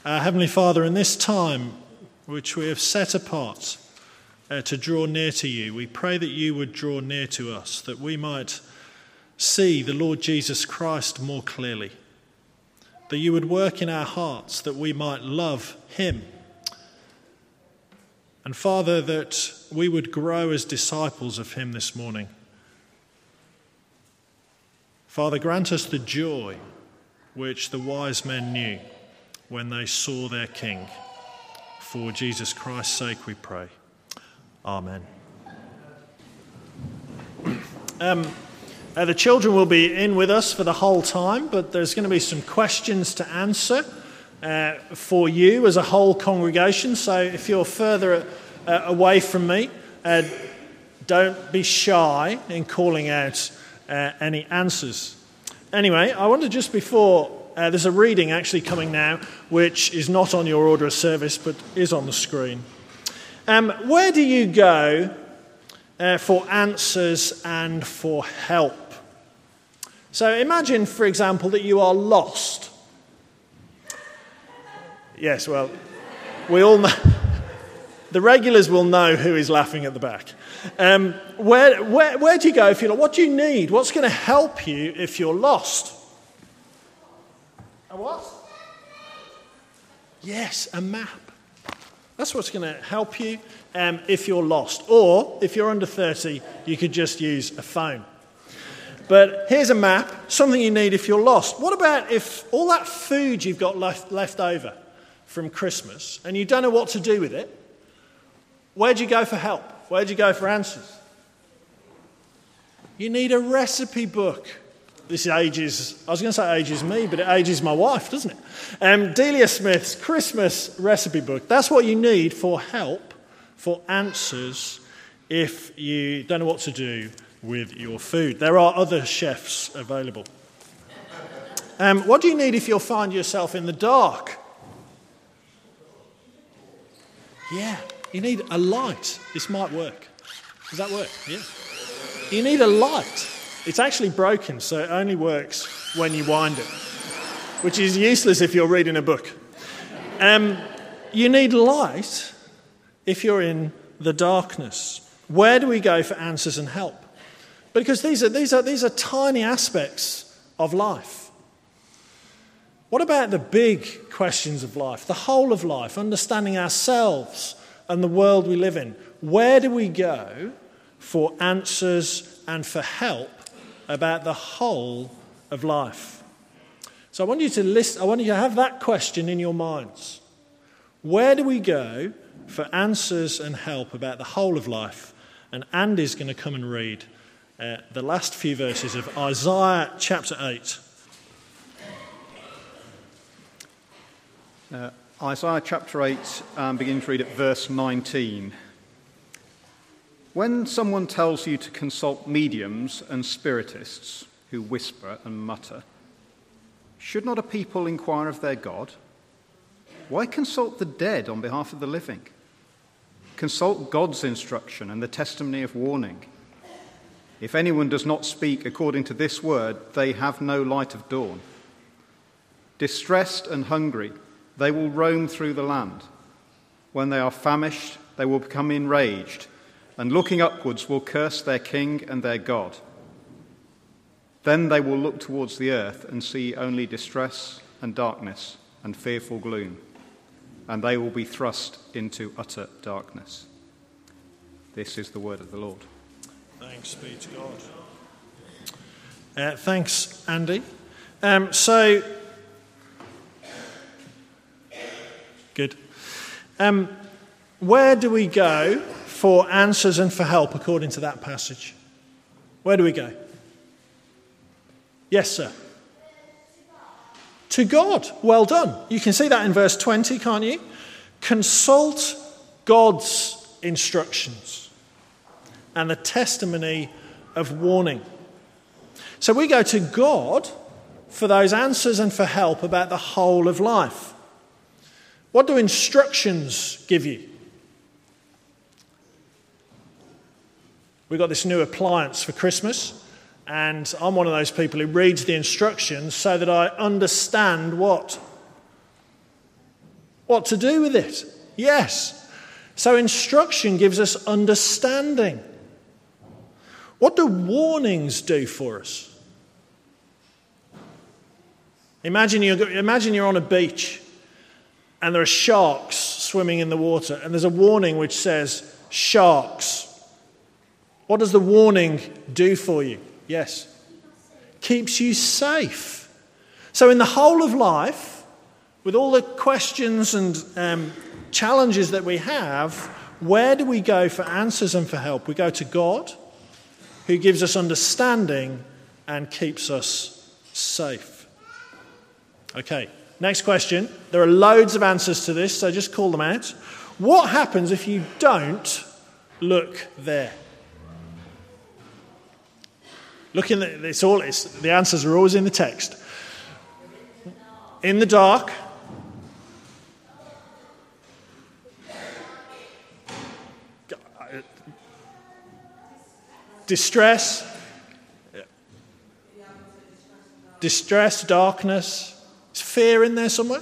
Heavenly Father, in this time which we have set apart to draw near to you, we pray that you would draw near to us, that we might see the Lord Jesus Christ more clearly, that you would work in our hearts, that we might love him. And Father, that we would grow as disciples of him this morning. Father, grant us the joy which the wise men knew when they saw their King. For Jesus Christ's sake we pray. Amen. The children will be in with us for the whole time, but there's going to be some questions to answer for you as a whole congregation. So if you're further away from me, don't be shy in calling out any answers. Anyway, I wanted just before, there's a reading actually coming now, which is not on your order of service, but is on the screen. Where do you go for answers and for help? So imagine, for example, that you are lost. Yes, well, we all know. The regulars will know who is laughing at the back. Where do you go if you're lost? What do you need? What's going to help you if you're lost? A what? Yes, a map. That's what's going to help you if you're lost. Or, if you're under 30, you could just use a phone. But here's a map, something you need if you're lost. What about if all that food you've got left over from Christmas and you don't know what to do with it? Where do you go for help? Where do you go for answers? You need a recipe book. This ages, I was going to say ages me, but it ages my wife, doesn't it? Delia Smith's Christmas recipe book. That's what you need for help, for answers, if you don't know what to do with your food. There are other chefs available. What do you need if you'll find yourself in the dark? Yeah, you need a light. This might work. Does that work? Yeah. You need a light. It's actually broken, so it only works when you wind it, which is useless if you're reading a book. You need light if you're in the darkness. Where do we go for answers and help? Because these are tiny aspects of life. What about the big questions of life, the whole of life, understanding ourselves and the world we live in? Where do we go for answers and for help about the whole of life? So I want you to have that question in your minds. Where do we go for answers and help about the whole of life? And Andy's going to come and read the last few verses of Isaiah chapter 8. Isaiah chapter 8, beginning to read at verse 19. When someone tells you to consult mediums and spiritists who whisper and mutter, should not a people inquire of their God? Why consult the dead on behalf of the living? Consult God's instruction and the testimony of warning. If anyone does not speak according to this word, they have no light of dawn. Distressed and hungry, they will roam through the land. When they are famished, they will become enraged, and looking upwards will curse their king and their God. Then they will look towards the earth and see only distress and darkness and fearful gloom, and they will be thrust into utter darkness. This is the word of the Lord. Thanks be to God. Thanks, Andy. Good. Where do we go for answers and for help according to that passage? Where do we go? Yes, sir. To God. Well done. You can see that in verse 20, can't you? Consult God's instructions and the testimony of warning. So we go to God for those answers and for help about the whole of life. What do instructions give you? We got this new appliance for Christmas, and I'm one of those people who reads the instructions so that I understand what? What to do with it? Yes. So instruction gives us understanding. What do warnings do for us? Imagine you're on a beach and there are sharks swimming in the water and there's a warning which says, sharks. What does the warning do for you? Yes. Keeps you safe. So in the whole of life, with all the questions and challenges that we have, where do we go for answers and for help? We go to God, who gives us understanding and keeps us safe. Okay, next question. There are loads of answers to this, so just call them out. What happens if you don't look there? The answers are always in the text. In the dark. Distress, darkness. Is fear in there somewhere?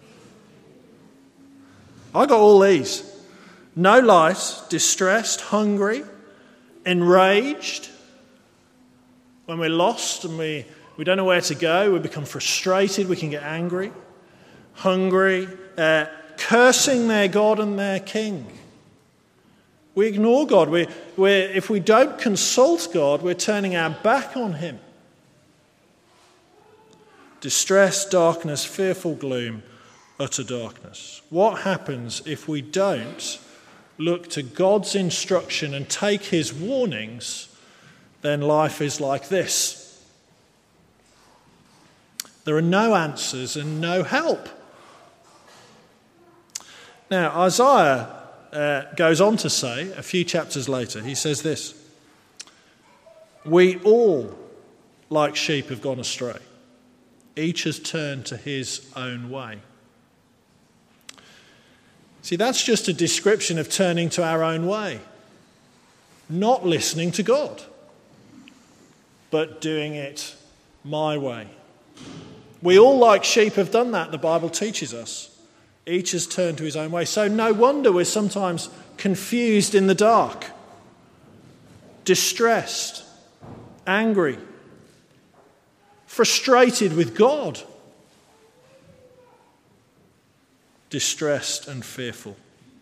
I got all these. No light, distressed, hungry, enraged. When we're lost and we don't know where to go, we become frustrated, we can get angry. Hungry, cursing their God and their King. We ignore God. If we don't consult God, we're turning our back on him. Distress, darkness, fearful gloom, utter darkness. What happens if we don't look to God's instruction and take his warnings? Then life is like this. There are no answers and no help. Now, Isaiah goes on to say, a few chapters later, he says this: we all, like sheep, have gone astray. Each has turned to his own way. See, that's just a description of turning to our own way. Not listening to God, but doing it my way. We all, like sheep, have done that, the Bible teaches us. Each has turned to his own way. So no wonder we're sometimes confused in the dark, distressed, angry, frustrated with God, distressed and fearful.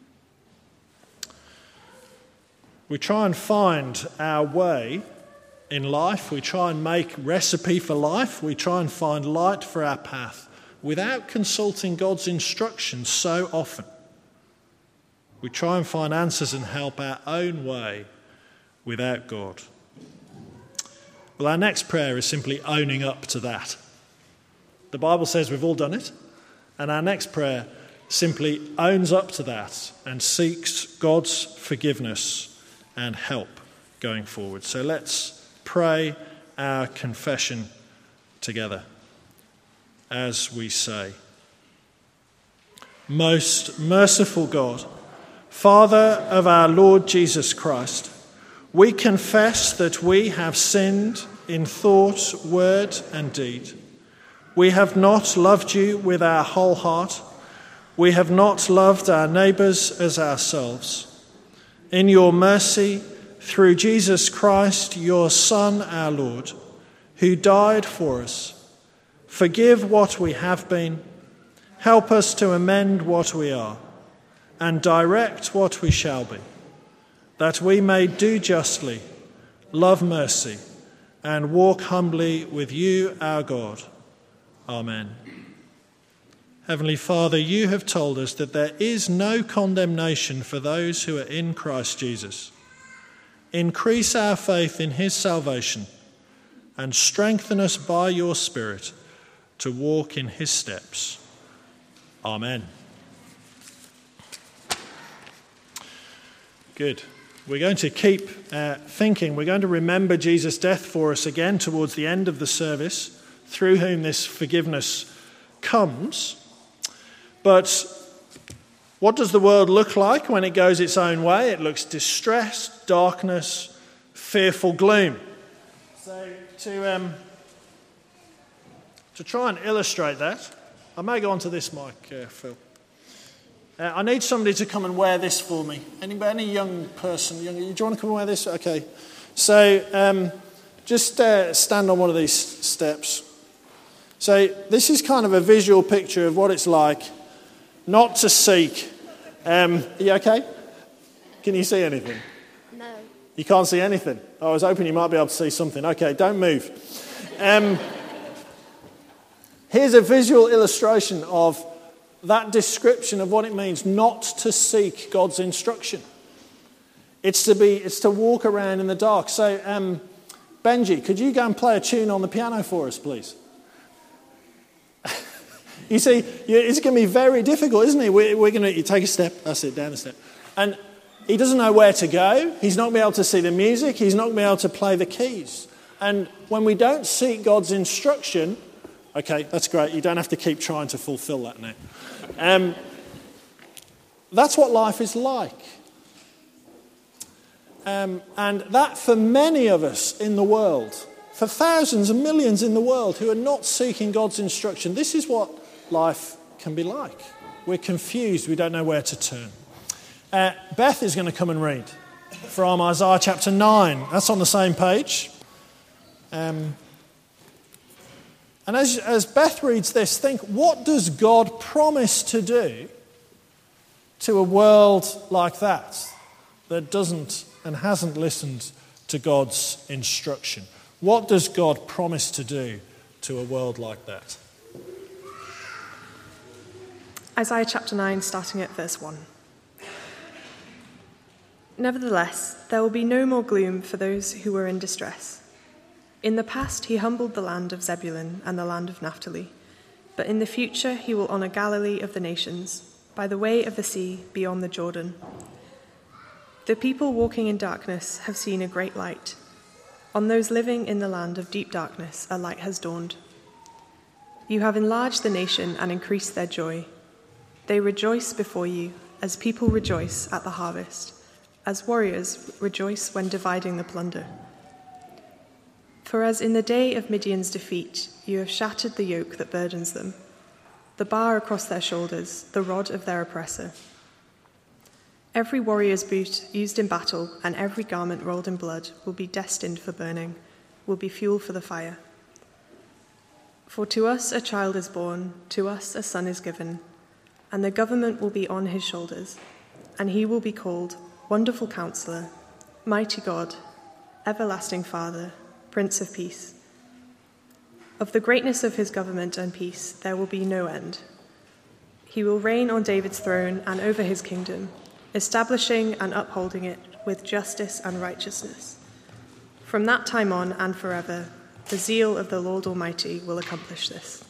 We try and find our way in life. We try and make recipe for life. We try and find light for our path without consulting God's instructions so often. We try and find answers and help our own way without God. Well, our next prayer is simply owning up to that. The Bible says we've all done it, and our next prayer simply owns up to that and seeks God's forgiveness and help going forward. So let's pray our confession together as we say: Most merciful God, Father of our Lord Jesus Christ, we confess that we have sinned in thought, word, and deed. We have not loved you with our whole heart. We have not loved our neighbours as ourselves. In your mercy, through Jesus Christ, your Son, our Lord, who died for us, forgive what we have been, help us to amend what we are, and direct what we shall be, that we may do justly, love mercy, and walk humbly with you, our God. Amen. Heavenly Father, you have told us that there is no condemnation for those who are in Christ Jesus. Increase our faith in his salvation and strengthen us by your Spirit to walk in his steps. Amen. Good. We're going to keep thinking. We're going to remember Jesus' death for us again towards the end of the service, through whom this forgiveness comes. But what does the world look like when it goes its own way? It looks distressed, darkness, fearful gloom. So to try and illustrate that, I may go on to this mic, Phil. I need somebody to come and wear this for me. Any young person? Do you want to come and wear this? Okay. So just stand on one of these steps. So this is kind of a visual picture of what it's like not to seek. Are you okay? Can you see anything? No. You can't see anything? I was hoping you might be able to see something. Okay, don't move. Here's a visual illustration of that description of what it means not to seek God's instruction. It's to walk around in the dark. So, Benji, could you go and play a tune on the piano for us, please? You see, it's going to be very difficult, isn't it? We're going to take a step. That's it, down a step. And he doesn't know where to go. He's not going to be able to see the music. He's not going to be able to play the keys. And when we don't seek God's instruction, okay, that's great. You don't have to keep trying to fulfill that now. That's what life is like. And that for many of us in the world, for thousands and millions in the world who are not seeking God's instruction, this is what life can be like. We're confused. We don't know where to turn. Beth is going to come and read from Isaiah chapter 9. That's on the same page. And as Beth reads this, think, what does God promise to do to a world like that doesn't and hasn't listened to God's instruction? What does God promise to do to a world like that? Isaiah chapter 9, starting at verse 1. Nevertheless, there will be no more gloom for those who were in distress. In the past, he humbled the land of Zebulun and the land of Naphtali, but in the future he will honour Galilee of the nations, by the way of the sea beyond the Jordan. The people walking in darkness have seen a great light. On those living in the land of deep darkness, a light has dawned. You have enlarged the nation and increased their joy. They rejoice before you, as people rejoice at the harvest, as warriors rejoice when dividing the plunder. For as in the day of Midian's defeat, you have shattered the yoke that burdens them, the bar across their shoulders, the rod of their oppressor. Every warrior's boot used in battle and every garment rolled in blood will be destined for burning, will be fuel for the fire. For to us a child is born, to us a son is given, and the government will be on his shoulders, and he will be called Wonderful Counselor, Mighty God, Everlasting Father, Prince of Peace. Of the greatness of his government and peace there will be no end. He will reign on David's throne and over his kingdom, establishing and upholding it with justice and righteousness. From that time on and forever, the zeal of the Lord Almighty will accomplish this.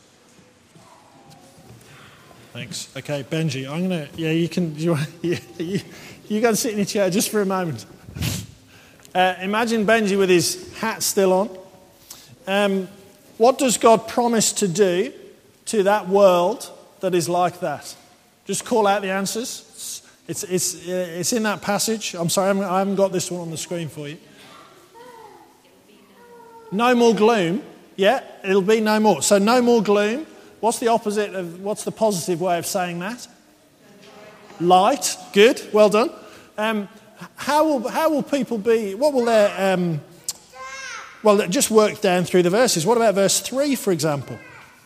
Thanks. Okay, Benji, I'm going to... Yeah, you can... You go and sit in your chair just for a moment. Imagine Benji with his hat still on. What does God promise to do to that world that is like that? Just call out the answers. It's in that passage. I'm sorry, I haven't got this one on the screen for you. No more gloom. Yeah, it'll be no more. So no more gloom. What's the opposite of, what's the positive way of saying that? Light. Good. Well done. How will people be, what will their, well, just work down through the verses. What about verse 3, for example?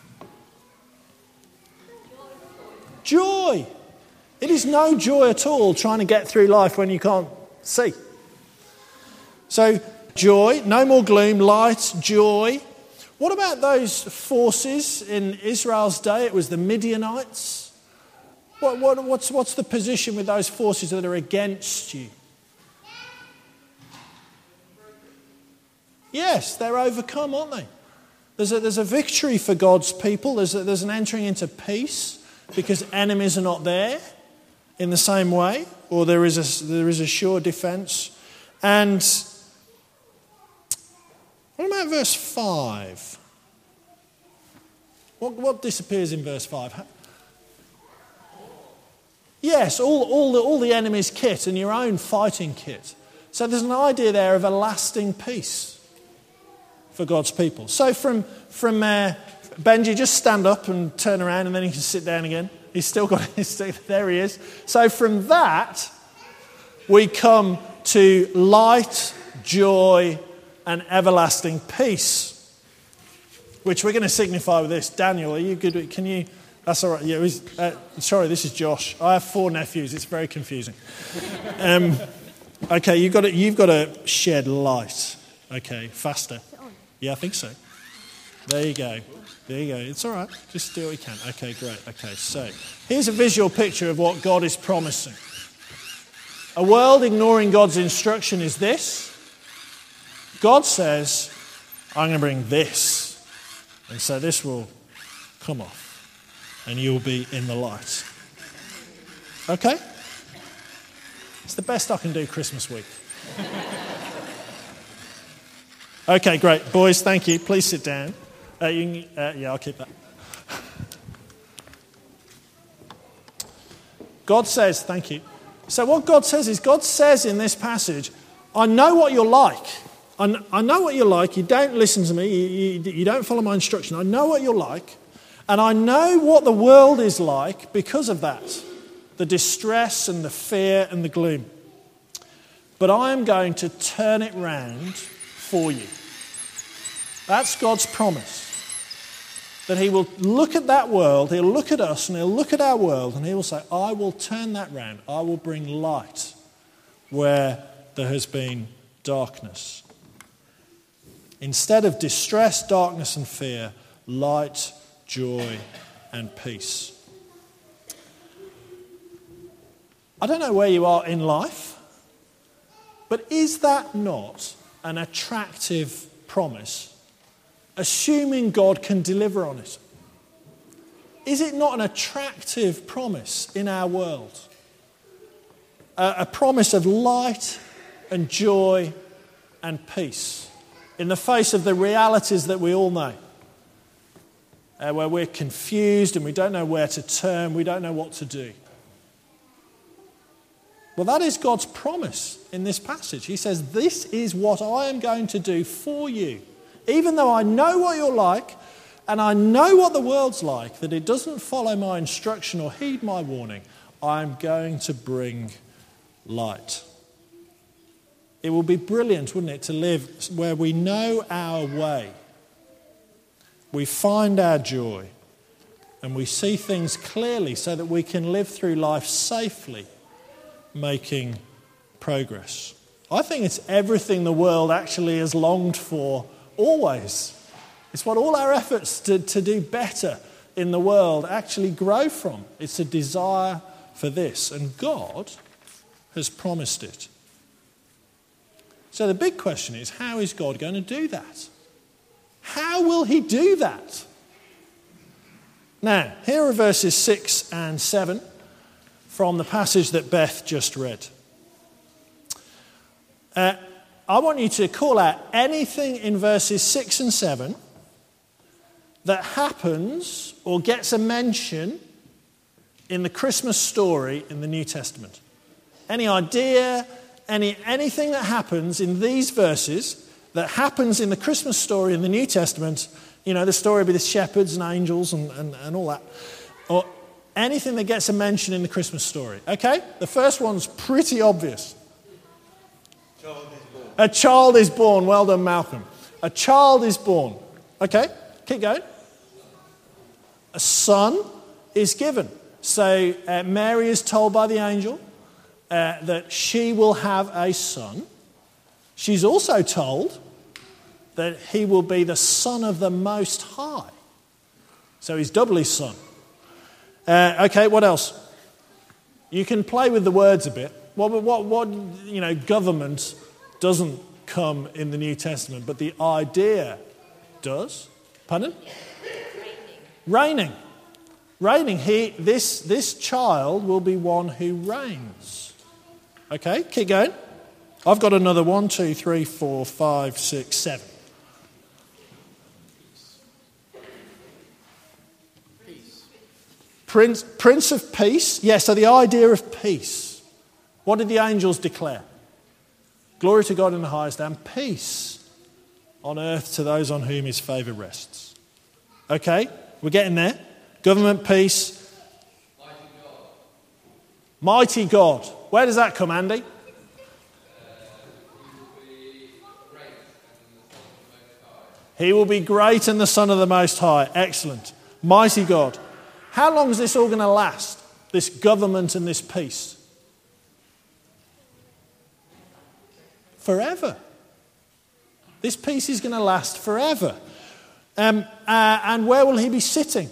Joy. It is no joy at all trying to get through life when you can't see. So, joy, no more gloom, light, joy. What about those forces in Israel's day? It was the Midianites. What's the position with those forces that are against you? Yes, they're overcome, aren't they? There's a victory for God's people. There's an entering into peace because enemies are not there in the same way, or there is a sure defence. And what about verse 5? What disappears in verse 5? Yes, all the enemy's kit and your own fighting kit. So there's an idea there of a lasting peace for God's people. So from Benji, just stand up and turn around and then you can sit down again. He's still got there he is. So from that, we come to light, joy, and everlasting peace, which we're going to signify with this. Daniel, are you good? Can you? That's all right. Yeah. Sorry, this is Josh. I have 4 nephews. It's very confusing. Okay, you've got to shed light. Okay, faster. Yeah, I think so. There you go. It's all right. Just do what you can. Okay, great. Okay, so here's a visual picture of what God is promising. A world ignoring God's instruction is this. God says, I'm going to bring this. And so this will come off. And you'll be in the light. Okay? It's the best I can do Christmas week. Okay, great. Boys, thank you. Please sit down. Yeah, I'll keep that. God says, thank you. So what God says is, God says in this passage, I know what you're like. I know what you're like. You don't listen to me. You don't follow my instruction. I know what you're like. And I know what the world is like because of that. The distress and the fear and the gloom. But I am going to turn it round for you. That's God's promise. That he will look at that world, he'll look at us, and he'll look at our world, and he will say, I will turn that round. I will bring light where there has been darkness. Instead of distress, darkness, and fear, light, joy, and peace. I don't know where you are in life, but is that not an attractive promise? Assuming God can deliver on it. Is it not an attractive promise in our world? A promise of light and joy and peace in the face of the realities that we all know. Where we're confused and we don't know where to turn, we don't know what to do. Well, that is God's promise in this passage. He says, this is what I am going to do for you. Even though I know what you're like, and I know what the world's like, that it doesn't follow my instruction or heed my warning, I'm going to bring light. It will be brilliant, wouldn't it, to live where we know our way. We find our joy, and we see things clearly so that we can live through life safely, making progress. I think it's everything the world actually has longed for always. It's what all our efforts to do better in the world actually grow from. It's a desire for this, and God has promised it. So the big question is, how is God going to do that? How will he do that? Now, here are verses 6 and 7 from the passage that Beth just read. I want you to call out anything in verses 6 and 7 that happens or gets a mention in the Christmas story in the New Testament. Any idea, anything that happens in these verses that happens in the Christmas story in the New Testament, you know, the story with the shepherds and angels and all that, or anything that gets a mention in the Christmas story. Okay? The first one's pretty obvious. A child is born. Well done, Malcolm. A child is born. Okay, keep going. A son is given. So Mary is told by the angel that she will have a son. She's also told that he will be the Son of the Most High. So he's doubly son. Okay, what else? You can play with the words a bit. What you know, government doesn't come in the New Testament, but the idea does. Pardon? Reigning. This child will be one who reigns. Okay, keep going. I've got another 1, 2, 3, 4, 5, 6, 7. Prince of Peace. Yeah, so the idea of peace. What did the angels declare? Glory to God in the highest, and peace on earth to those on whom his favour rests. Okay, we're getting there. Government, peace, Mighty God. Where does that come, Andy? He will be great and the Son of the Most High. Excellent. Mighty God. How long is this all going to last? This government and this peace? Forever. This peace is going to last forever. And where will he be sitting?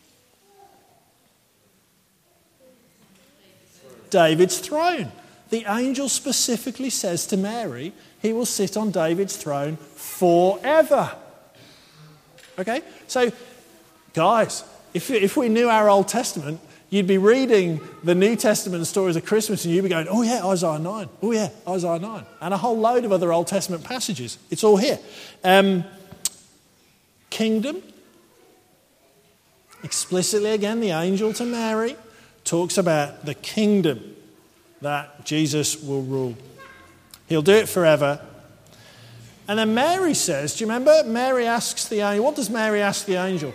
David's throne. The angel specifically says to Mary, he will sit on David's throne forever. Okay? So, guys, if we knew our Old Testament, you'd be reading the New Testament stories of Christmas and you'd be going, oh yeah, Isaiah 9. Oh yeah, Isaiah 9. And a whole load of other Old Testament passages. It's all here. Kingdom. Explicitly again, the angel to Mary talks about the kingdom that Jesus will rule. He'll do it forever. And then Mary says, do you remember? Mary asks the angel, what does Mary ask the angel?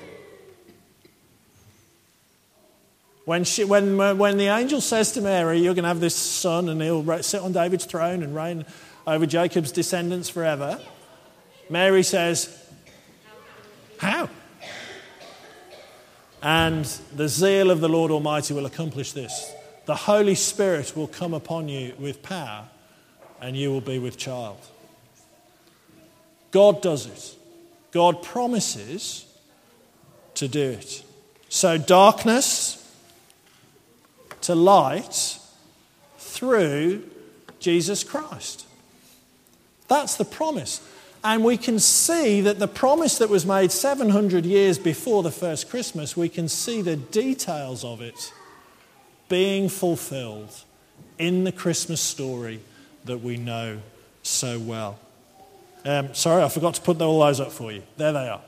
When the angel says to Mary, you're going to have this son and he'll sit on David's throne and reign over Jacob's descendants forever, Mary says, how? And the zeal of the Lord Almighty will accomplish this. The Holy Spirit will come upon you with power and you will be with child. God does it. God promises to do it. So darkness to light through Jesus Christ. That's the promise. And we can see that the promise that was made 700 years before the first Christmas, we can see the details of it being fulfilled in the Christmas story that we know so well. Sorry, I forgot to put all those up for you. There they are.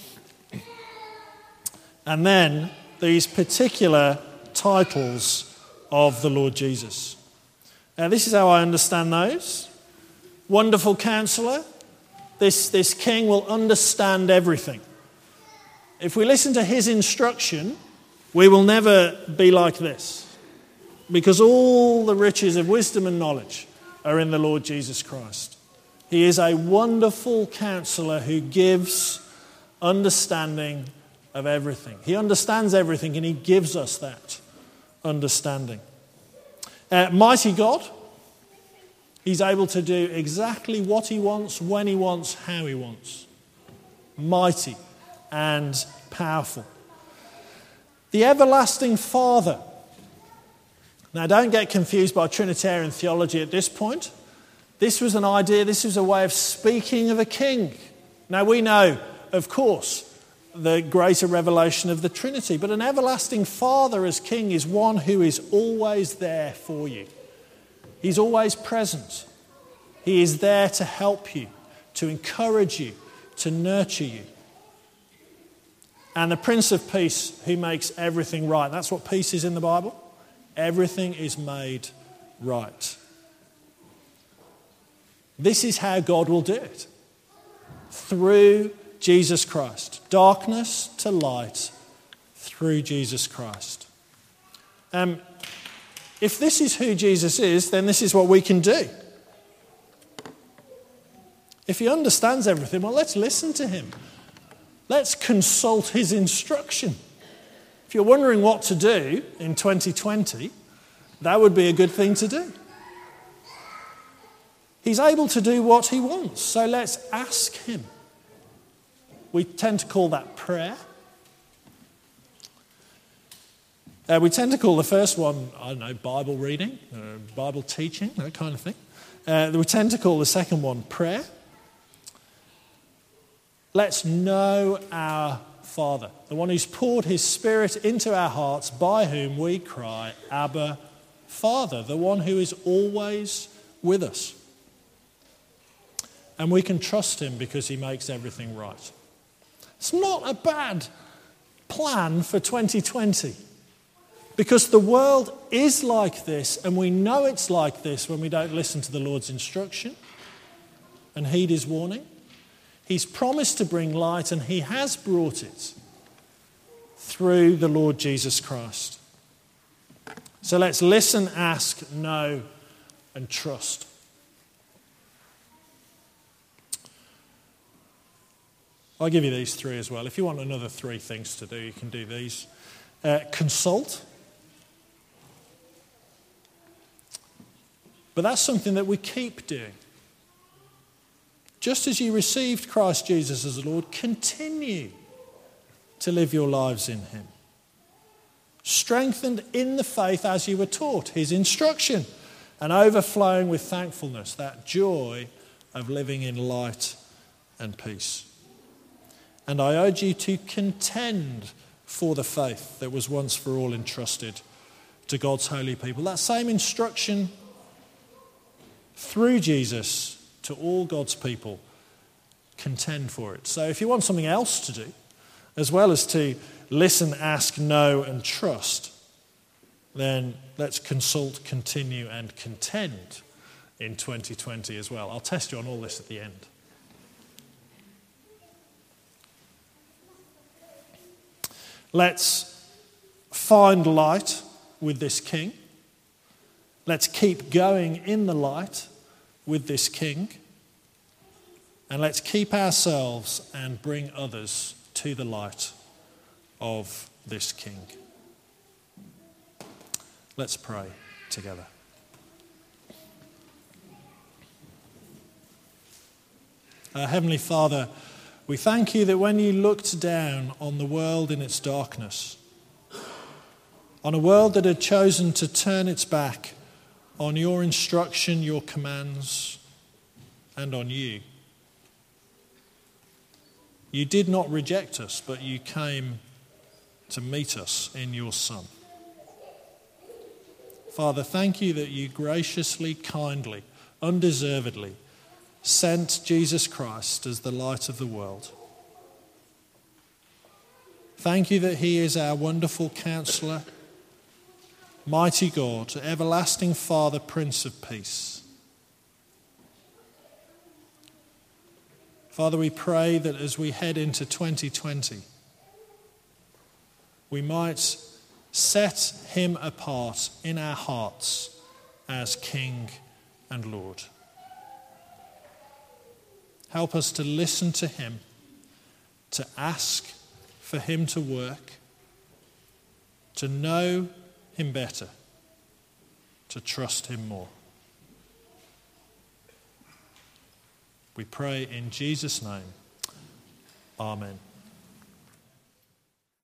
And then these particular titles of the Lord Jesus. Now, this is how I understand those. Wonderful Counselor. This king will understand everything. If we listen to his instruction, we will never be like this. Because all the riches of wisdom and knowledge are in the Lord Jesus Christ. He is a wonderful counselor who gives understanding of everything. He understands everything and he gives us that understanding. Mighty God. He's able to do exactly what he wants, when he wants, how he wants. Mighty and powerful. The everlasting Father. Now, don't get confused by Trinitarian theology at this point. This was an idea, this was a way of speaking of a king. Now, we know, of course, the greater revelation of the Trinity, but an everlasting Father as king is one who is always there for you. He's always present. He is there to help you, to encourage you, to nurture you. And the Prince of Peace who makes everything right. That's what peace is in the Bible. Everything is made right. This is how God will do it. Through Jesus Christ. Darkness to light through Jesus Christ. If this is who Jesus is, then this is what we can do. If he understands everything, well, let's listen to him. Let's consult his instruction. If you're wondering what to do in 2020, that would be a good thing to do. He's able to do what he wants, so let's ask him. We tend to call that prayer. We tend to call the first one, I don't know, Bible reading, Bible teaching, that kind of thing. We tend to call the second one prayer. Let's know our Father, the one who's poured his Spirit into our hearts, by whom we cry, Abba, Father, the one who is always with us. And we can trust him because he makes everything right. It's not a bad plan for 2020. Because the world is like this, and we know it's like this when we don't listen to the Lord's instruction and heed his warning. He's promised to bring light, and he has brought it through the Lord Jesus Christ. So let's listen, ask, know, and trust. I'll give you these three as well. If you want another three things to do, you can do these. Consult. But that's something that we keep doing. Just as you received Christ Jesus as Lord, continue to live your lives in him. Strengthened in the faith as you were taught, his instruction, and overflowing with thankfulness, that joy of living in light and peace. And I urge you to contend for the faith that was once for all entrusted to God's holy people. That same instruction through Jesus to all God's people, contend for it. So if you want something else to do, as well as to listen, ask, know, and trust, then let's consult, continue, and contend in 2020 as well. I'll test you on all this at the end. Let's find light with this King. Let's keep going in the light with this King. And let's keep ourselves and bring others to the light of this King. Let's pray together. Heavenly Father, we thank you that when you looked down on the world in its darkness, on a world that had chosen to turn its back on your instruction, your commands, and on you, you did not reject us, but you came to meet us in your Son. Father, thank you that you graciously, kindly, undeservedly sent Jesus Christ as the light of the world. Thank you that he is our wonderful counselor, mighty God, everlasting Father, Prince of Peace. Father, we pray that as we head into 2020, we might set him apart in our hearts as King and Lord. Help us to listen to him, to ask for him to work, to know him better, to trust him more. We pray in Jesus' name. Amen.